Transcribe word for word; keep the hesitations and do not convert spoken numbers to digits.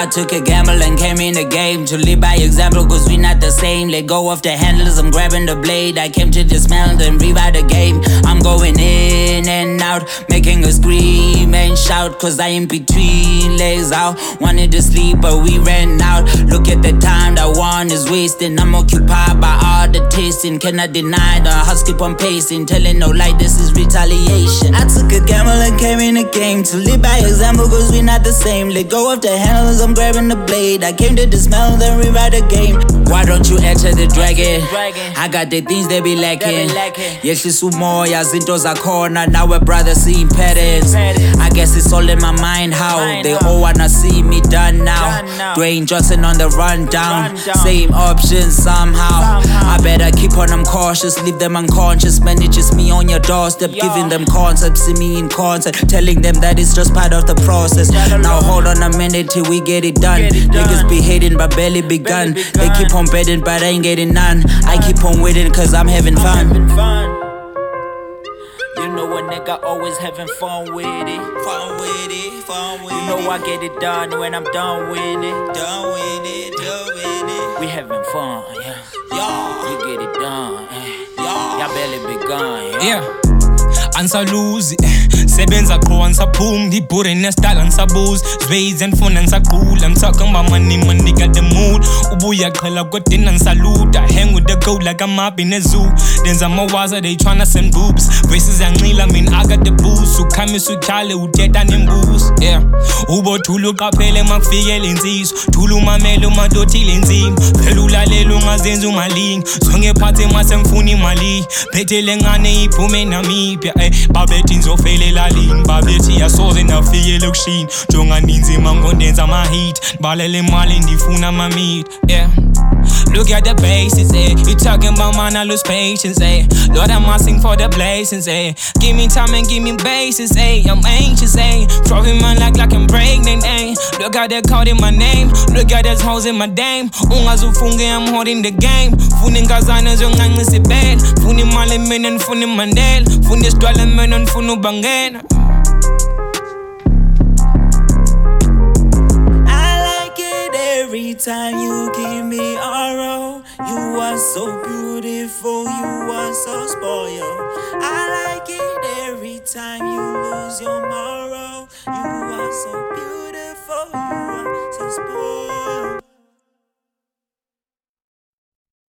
I took a gamble and came in the game to live by example, cause we not the same. Let go of the handles, I'm grabbing the blade. I came to dismantle and rewrite the game. I'm going in and out, making a scream and shout, cause I in between legs out. Wanted to sleep but we ran out. Look at the time that one is wasting. I'm occupied by all the tasting. Cannot deny the hearts keep on pacing. Telling no lie, this is retaliation. I took a gamble and came in the game to live by example, cause we not the same. Let go of the handles, I'm grabbing the blade. I came to dismantle then rewrite the game. Why don't you enter the dragon? I got the things they be lacking. Yehlisa umoya, zinto zakhona. Now we're brothers seeing patterns. I guess it's all in my mind how they all wanna see me done now. Dwayne Johnson on the rundown. Same options somehow. I better keep on them cautious, leave them unconscious. Man, it's just me on your doorstep, giving them concepts, see me in concert, telling them that it's just part of the process. Now hold on a minute till we get it done. Niggas be hating but barely begun. They keep on betting but I ain't getting none. I keep on waiting cause I'm having fun. You know a nigga always having fun with it. Fun with it, fun with it. You know I get it done when I'm done with it. Done with it, done with it. We having fun, yeah. Yeah. You get it done, yeah. Y'all barely begun, yeah. Yeah. Ansaluzi, sebenza qho ansaphumi, ngibhure nestyle ansabuzi, zwezi andifuna ngisaqula. I'm talking about money, money got the mood. Ubuya qhela kodwa ngisaluda, hang with the goat like I'm up in a zoo. Denza amawaza, they tryna send boobs. Verses yanqila, I mean I got the booze. Ukhamisa ukhale uthetha nembuzi, yeah. Ubothula uqaphele makufikela insizwa, thula umamele umadothile nzima. Phela ulalela ungazenza umalinga, zonke phansi mase ngifuna imali. Phethele ngane iphume namiphi. Babethi ngizofelela lini, babethi yasoze ndafikela ukushini. Jonga ninzima ngondenza ama-hit, ndibalela imali ndifuna ama-meat, yeah. Look at the bases, eh. You talking about man, I lose patience, eh. Lord, I'm asking for the blessings, eh. Give me time and give me basis, eh. I'm anxious, eh. Trophy man like like I'm pregnant, eh. Look at that card in my name. Look at those hoes in my dame. Ungazufunge, I'm holding the game. Funi ngazana zonganqisa ibed. Funi mali mina nifuna Mandela. Funi sidwala mina nifuna ubangena. Every time you give me a roll, you are so beautiful, you are so spoiled. I like it every time you lose your moral, you are so